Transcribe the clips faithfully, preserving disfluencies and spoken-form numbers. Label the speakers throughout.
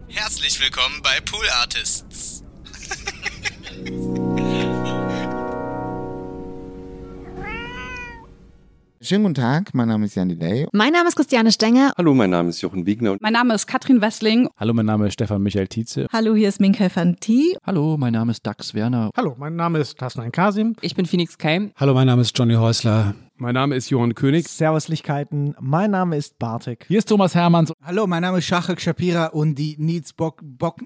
Speaker 1: Herzlich willkommen bei Pool Artists.
Speaker 2: Schönen guten Tag, mein Name ist Jan Delay.
Speaker 3: Mein Name ist Christiane Stenger.
Speaker 4: Hallo, mein Name ist Jochen Wiegner.
Speaker 5: Mein Name ist Katrin Wessling.
Speaker 6: Hallo, mein Name ist Stefan Michael Tietze.
Speaker 7: Hallo, hier ist Minka Fanti.
Speaker 8: Hallo, mein Name ist Dax Werner.
Speaker 9: Hallo, mein Name ist Tasnein Kasim.
Speaker 10: Ich bin Phoenix Keim.
Speaker 11: Hallo, mein Name ist Johnny Häusler.
Speaker 12: Mein Name ist Johann König.
Speaker 13: Servuslichkeiten, mein Name ist Bartek.
Speaker 6: Hier ist Thomas Hermanns.
Speaker 14: Hallo, mein Name ist Shachak Shapira und die Nils Bock... Bock...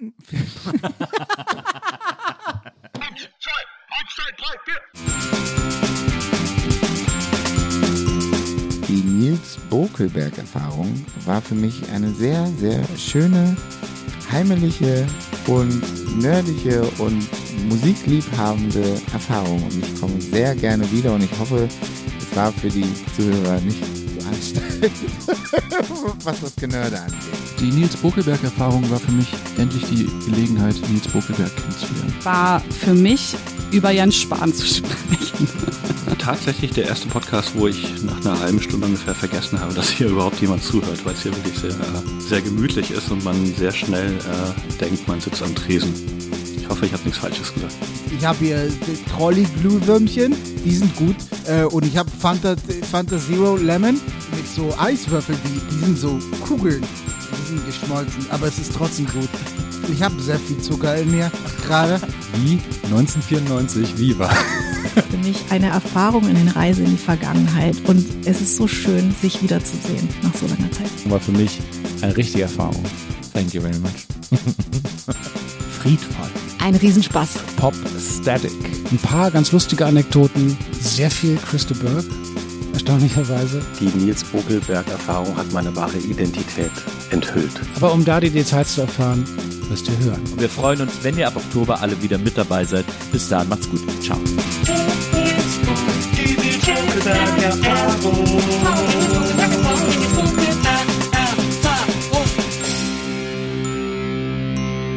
Speaker 2: Die Nils Bokelberg-Erfahrung war für mich eine sehr, sehr schöne, heimelige und nerdige und musikliebhabende Erfahrung. Und ich komme sehr gerne wieder und ich hoffe, es war für die Zuhörer nicht so anstrengend, was das Genörde angeht.
Speaker 8: Die Nils Bokelberg-Erfahrung war für mich endlich die Gelegenheit, Nils Bokelberg kennenzulernen.
Speaker 5: War für mich, über Jens Spahn zu sprechen.
Speaker 4: Tatsächlich der erste Podcast, wo ich nach einer halben Stunde ungefähr vergessen habe, dass hier überhaupt jemand zuhört, weil es hier wirklich sehr, sehr gemütlich ist und man sehr schnell äh, denkt, man sitzt am Tresen. Ich hoffe, ich habe nichts Falsches gesagt.
Speaker 14: Ich habe hier Trolley-Glühwürmchen, die sind gut. Äh, und ich habe Fanta, Fanta Zero Lemon mit so Eiswürfeln, die, die sind so Kugeln. Die sind geschmolzen, aber es ist trotzdem gut. Ich habe sehr viel Zucker in mir gerade.
Speaker 6: Wie neunzehnhundertvierundneunzig, Viva.
Speaker 7: Für mich eine Erfahrung, eine Reise in die Vergangenheit. Und es ist so schön, sich wiederzusehen nach so langer Zeit.
Speaker 6: War für mich eine richtige Erfahrung.
Speaker 2: Thank you very much.
Speaker 11: Friedvoll.
Speaker 3: Ein Riesenspaß.
Speaker 6: Pop Static.
Speaker 11: Ein paar ganz lustige Anekdoten. Sehr viel Christa Burke, erstaunlicherweise.
Speaker 4: Die Nils Bokelberg-Erfahrung hat meine wahre Identität enthüllt.
Speaker 11: Aber um da die Details zu erfahren, müsst ihr hören.
Speaker 15: Wir freuen uns, wenn ihr ab Oktober alle wieder mit dabei seid. Bis dahin, macht's gut. Ciao.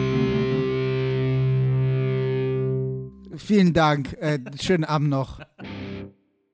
Speaker 14: Vielen Dank. Äh, schönen Abend noch.